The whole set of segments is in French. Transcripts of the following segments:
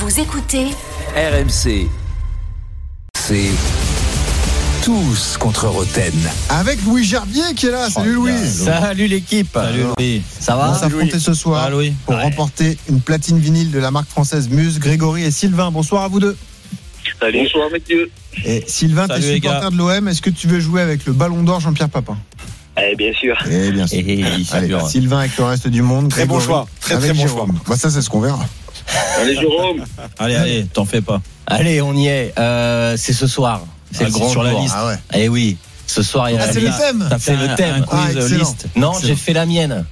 Vous écoutez RMC. C'est tous contre Roten. Avec Louis Gerbier qui est là. Salut Louis. Salut l'équipe. Salut Louis. Ça On va va s'affronter ce soir Louis. pour remporter une platine vinyle de la marque française Muse. Grégory et Sylvain, bonsoir à vous deux. Salut. Bonsoir messieurs. Et Sylvain, t'es Salut, les supporter gars. de l'OM. Est-ce que tu veux jouer avec le Ballon d'Or Jean-Pierre Papin? Bien sûr. Eh bien sûr. Allez, sûr. Sylvain avec le reste du monde. Très bon Grégory choix. Très avec bon Jérôme. choix. Bah ça c'est ce qu'on verra. Allez Jérôme. Allez, t'en fais pas. Allez, on y est. C'est ce soir. C'est le grand sur la jour. liste. Ah ouais. Eh oui. Ce soir, il y a Ah la c'est le liste. thème. T'as fait C'est le thème. un quiz excellent. Liste. Non, Excellent. j'ai fait la mienne.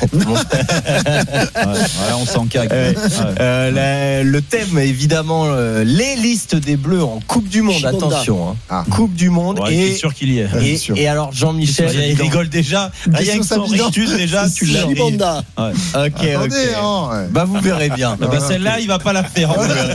Ouais, on s'en cague. Ouais. Le thème, évidemment, les listes des Bleus en Coupe du Monde. Chibanda. Attention, hein. Ah. Coupe du Monde. Ouais, et c'est sûr qu'il y est. Bien sûr. et alors, Jean-Michel. Il rigole déjà. Rien que son évidente. rictus, déjà, tu l'as dit. Chibanda. Ok, Attendez, ok. hein, ouais. Bah, vous verrez bien. Bah, celle-là, il va pas la faire. Vous verrez.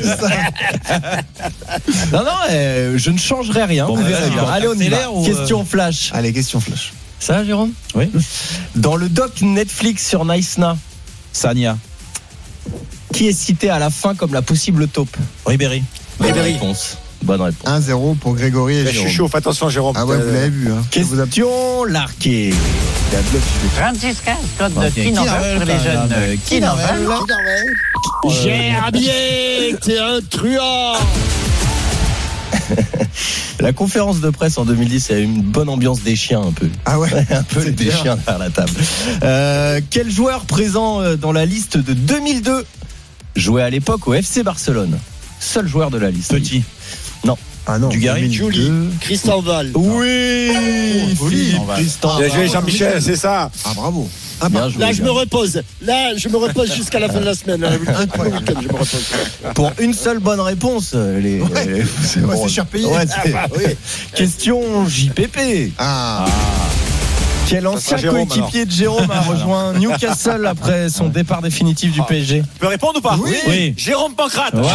Non, je ne changerai rien. Bon, Vous bah, verrez vas-y, bien. on Allez, on y va. accélère ou, Question flash. Allez, question flash. Ça, Jérôme? Oui. Dans le doc Netflix sur Naïsna, Sania. qui est cité à la fin comme la possible taupe? Ribéry. Bonne réponse. Bonne réponse. 1-0 pour Grégory et Je suis Jérôme. chaud, fais attention Jérôme. Ah ouais, vous l'avez vu. Hein. Question larquée. 36-15, code de Ok, Kinnovel pour les jeunes Kinnovel. Gerbier, t'es un truand. La conférence de presse en 2010, il y a eu une bonne ambiance des chiens un peu. Ah ouais. Un peu C'est des clair. chiens derrière la table. Quel joueur présent dans la liste de 2002 jouait à l'époque au FC Barcelone? Seul joueur de la liste. Petit. Ah non. Dugarry, 2002. Julie, Christian Val. Oui, Philippe Tristan. Bien joué Jean-Michel, c'est ça. Ah bravo. Bien joué. Là je me repose. Là je me repose jusqu'à la fin de la semaine. Le week-end je me repose. Pour une seule bonne réponse, C'est cher payé. Ouais, c'est- Oui. Question JPP. Ah. Quel ancien sera Jérôme, coéquipier de Jérôme a rejoint Newcastle après son départ définitif du PSG? Tu peux répondre ou pas? Oui. Jérôme Pancrate. Ouais.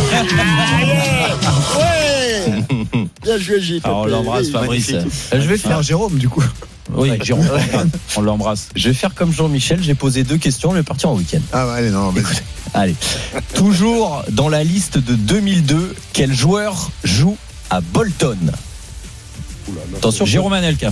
Ouais. Bien joué JP. Alors, on l'embrasse, Fabrice. Je vais faire. Ah, Jérôme du coup. Oui, Jérôme. On l'embrasse. Je vais faire comme Jean-Michel, j'ai posé 2 questions, je vais partir en week-end. Ah ouais, allez, non, vas-y. Allez. Toujours dans la liste de 2002, quel joueur joue à Bolton? Attention, Jérôme Anelka.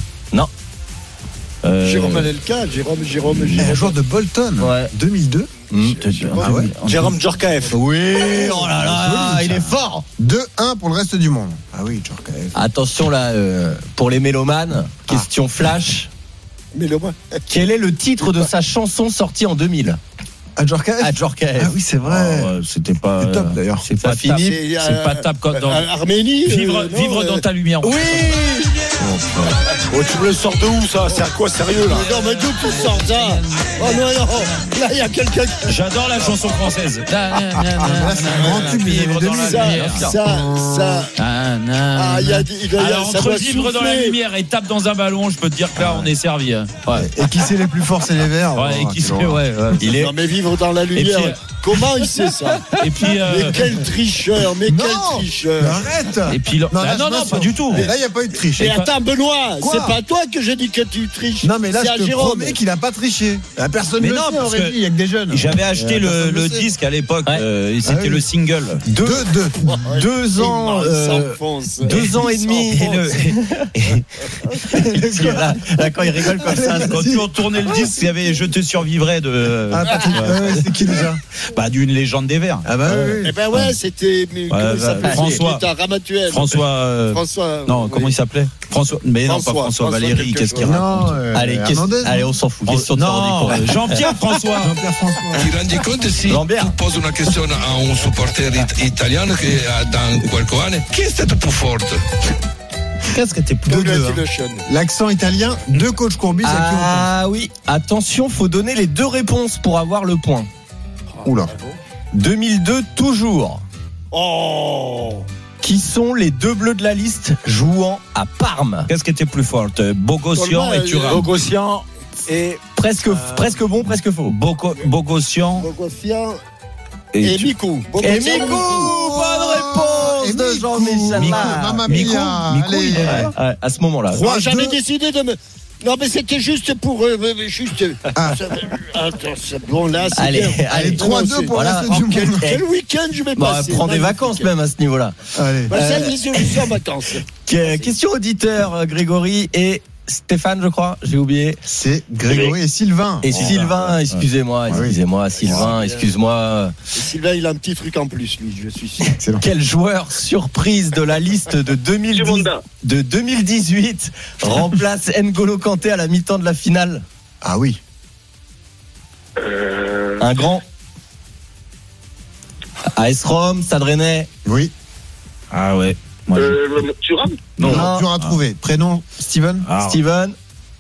Jérôme Anelka, Jérôme. Un joueur de Bolton. Ouais. 2002. Ah ouais. Jérôme Djorkaeff. Oui, oh là là, Joli, il ça. est fort. 2-1 pour le reste du monde. Ah oui, Djorkaeff. Attention là, pour les mélomanes, question flash. Mais le moins. Quel est le titre de sa chanson sortie en 2000? Ah, Djorkaeff. À Djorkaeff. Ah oui, c'est vrai. Ah ouais, c'était pas. C'est top d'ailleurs. C'est pas fini. fini. C'est pas top quand dans. Arménie. Vivre dans ta lumière. Oui. Oh, tu me le sors de où ça? C'est à quoi sérieux là? Non, mais d'où tu sors ça? Oh non, non. Là, il y a quelqu'un qui. J'adore la chanson française. là, c'est un grand tube des années Vivre dans la 2000. lumière. Ça. Ah, il y a. Alors ça entre doit vivre dans la souffler. lumière et tape dans un ballon, je peux te dire que là on est servi. Ouais. Et qui c'est les plus forts, c'est les Verts. Ouais, et qui quelle sait, horreur. ouais. Il est. Non, mais vivre dans la lumière. puis, Comment il sait ça? Et puis. Mais quel tricheur, mais quel Non. tricheur. Arrête. Et puis. là, Ah, je non, m'assure. pas du tout. Là, il n'y a pas eu de triche. Mais attends, Benoît, Quoi? c'est pas à toi que j'ai dit que tu triches. Non, mais là, c'est à je te Jérôme. promets qu'il n'a pas triché. Personne Mais ne le non, sait en parce que régie, il n'y a que des jeunes. J'avais acheté personne le le sait. disque à l'époque. Ouais. Et c'était Ah oui. le single. 2-2. 2 ans. Il s'enfonce. 2 ans et Il demi. s'enfonce. Là, quand il rigole comme ça, Quand tu retournais le disque, il y avait Je te survivrai de. Ah, Patrick, c'est qui déjà? Bah, d'une légende des Verts. Ah bah oui. Eh ben ouais, c'était. Comment il s'appelait? François. C'était un Ramatuel. François. François. Non, comment il s'appelait? François. Mais non, pas François Valéry. quelque Qu'est-ce qu'il chose. raconte? Non, allez, Hernandez. allez, on s'en fout. Question de Non, Sardi, Jean-Pierre François. Jean-Pierre François. Ti rendi conto se Lambert. tu poses una questione a un supporter italiano che ha da qualche anno chi è stato più forte? Qu'est-ce que t'es plus 2-2. Congratulations. L'accent italien de coach Courbis à qui on pense. Ah oui, attention, faut donner les 2 réponses pour avoir le point. Oula. 2002 toujours. Oh. Qui sont les 2 bleus de la liste jouant à Parme? Qu'est-ce qui était plus forte? Bogossian et Thuram. Bogossian et Presque bon, presque faux. Bogossian Bogossian et et Mikou. Et Mikou, bonne réponse de Jean-Michel. Mamma Mikou, mia. Mikou, Allez. il est- Ouais, à ce moment-là. Trois, J'avais deux. décidé de me. Non, mais c'était juste pour. Juste. Ah. Attends, bon, là, c'est Allez, bien. Allez, 3-2 pour Voilà. le reste du monde. Quel week-end je vais passer. Prends des vacances même à ce niveau-là. Allez. Ça, je suis en vacances. Question auditeur, Grégory et Stéphane, je crois, j'ai oublié. C'est Grégory et Sylvain. Et Sylvain, excusez-moi, Sylvain, excuse-moi. Sylvain, il a un petit truc en plus, lui, je suis sûr. Excellent. Quel joueur surprise de la liste de 2018 remplace N'Golo Kanté à la mi-temps de la finale? Ah oui. Un grand. AS Rome, Stade Rennais. Oui. Ah ouais. Thuram? Non, Non. dur à trouver. Prénom, Steven. Steven.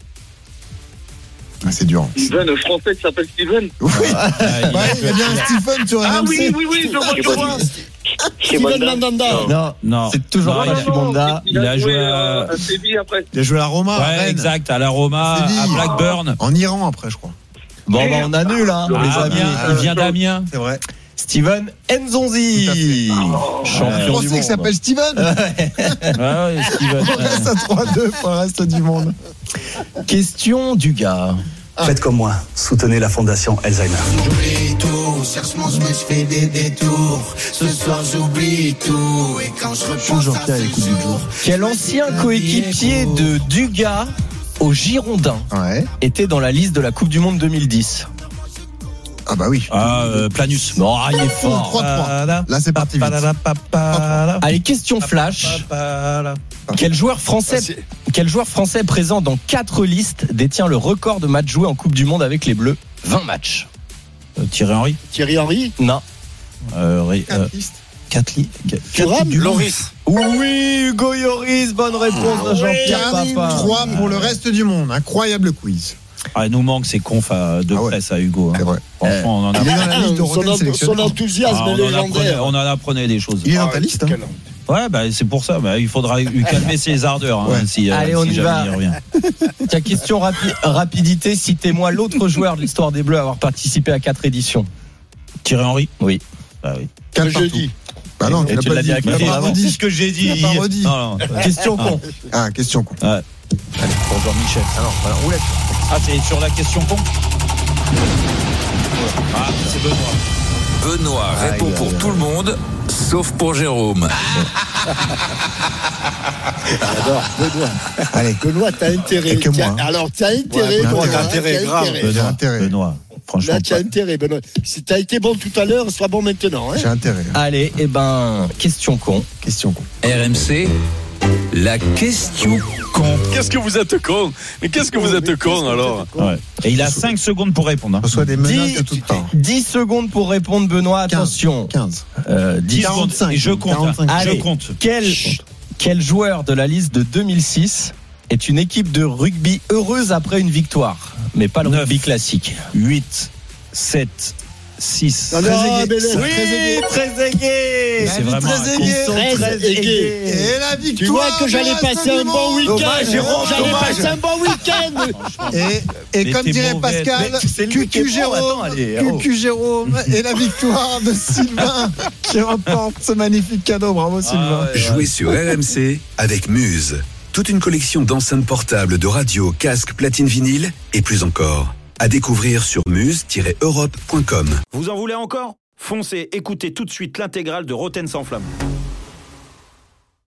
Ah, c'est dur. Steven, un Français qui s'appelle Steven. Oui. Il y a bien un Stephen sur Ah RMC. oui, je vois. Steven Mandanda. Non, c'est toujours pas Chimonda. Il a joué à Séville après. Il a joué à la Roma. à Ouais, Rennes. exact, à la Roma, Séville. à Blackburn. En Iran après, je crois. Bon, on annule, hein, les amis. Il vient d'Amiens. C'est vrai. Steven Nzonzi, champion du Français qui monde. s'appelle Steven. Ouais, Steven. On reste à 3-2 pour le reste du monde. Question du gars. Faites comme moi, soutenez la fondation Alzheimer. J'oublie tout, cherche mon chemin, je fais des détours. Ce soir j'oublie tout, et quand je repense à Jean-Pierre, ce écoute du jour. Quel ancien coéquipier de Dugas aux Girondins Ouais. était dans la liste de la Coupe du Monde 2010? Ah bah oui. Planus. Non, il est fort. 3-3. Là, c'est parti vite. Allez, question flash. Quel joueur français présent dans 4 listes détient le record de matchs joués en Coupe du Monde avec les Bleus? 20 matchs. Thierry Henry. Thierry Henry. Non. 4 lits. Thuram. Loris. Oui, Hugo Lloris, bonne réponse de Jean-Pierre Papin. 3 pour le reste du monde. Incroyable quiz. Ah, il nous manque ces confs de presse à Hugo. C'est vrai. Franchement, on en Il est dans la liste de Rotten Son sélectionneur. enthousiasme est légendaire. on en apprenait des choses. Il est dans ta liste. Hein. Ouais, bah, c'est pour ça. Bah, il faudra lui calmer ses ardeurs. Ouais. Allez, on y jamais va. il revient. Tiens, question rapidité. Citez-moi l'autre joueur de l'histoire des Bleus à avoir participé à 4 éditions. Thierry Henry. Oui. Bah oui. Quatre Je partout. dis. Bah non, Et tu l'as dit à Tu l'as Chris pas avant. redit. C'est ce que j'ai dit. Tu l'as pas redit. Non. Question con. Ah, question con. Allez, pour Jean-Michel. Alors, voilà, roulette. Ah, c'est sur la question con. Ah, c'est Benoît. Benoît répond pour tout le monde, sauf pour Jérôme. J'adore. Benoît. Allez. Benoît, t'as intérêt. Et que moi, hein. Alors, t'as intérêt. Benoît, Benoît, t'as t'as grave. J'ai intérêt. Benoît. Franchement. Là, tu as intérêt, Benoît. Si t'as été bon tout à l'heure, sois bon maintenant. Hein. J'ai intérêt. Allez, question con. Question con. RMC, la question con. Qu'est-ce que vous êtes con? Mais qu'est-ce que vous êtes con alors? Ouais. Et il a 5 secondes pour répondre. Je reçois des menaces de 10, toutes parts. 10 secondes pour répondre, Benoît. 15. Attention. 15. 10 secondes. 45. Et je compte. 45. Allez. Je compte. Quel joueur de la liste de 2006 est une équipe de rugby heureuse après une victoire, mais pas le 9. rugby classique? 8, 7, 6. Non, non, mais Oui, très aigué. C'est vraiment un con. Ils sont Très très aigués. aigués. Et la Tu victoire. vois que j'allais de la passer un bon week-end. Dommage, Jérôme, J'allais dommage. passer un bon week-end. Et Mais comme t'es dirait mauvais. Pascal, Mais c'est lui qui est Cucu bon, attends, Jérôme, allez, Cucu Jérôme et la victoire de Sylvain qui remporte ce magnifique cadeau. Bravo Sylvain. Jouez sur RMC avec Muse. Toute une collection d'enceintes portables, de radios, casques, platines vinyles et plus encore. À découvrir sur muse-europe.com. Vous en voulez encore ? Foncez, écoutez tout de suite l'intégrale de Rotten sans flamme.